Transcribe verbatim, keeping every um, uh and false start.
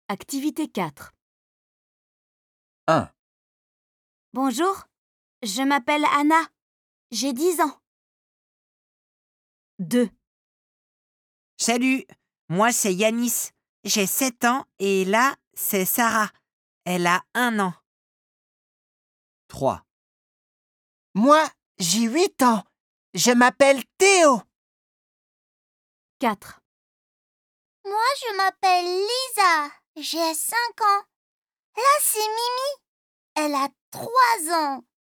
Activité quatre. un. Bonjour, je m'appelle Anna. J'ai dix ans. deux. Salut, moi c'est Yanis. J'ai sept ans et là, c'est Sarah. Elle a un an. trois. Moi, j'ai huit ans. Je m'appelle Théo. quatre. Moi, je m'appelle Lisa. J'ai cinq ans. Là, c'est Mimi. Elle a trois ans.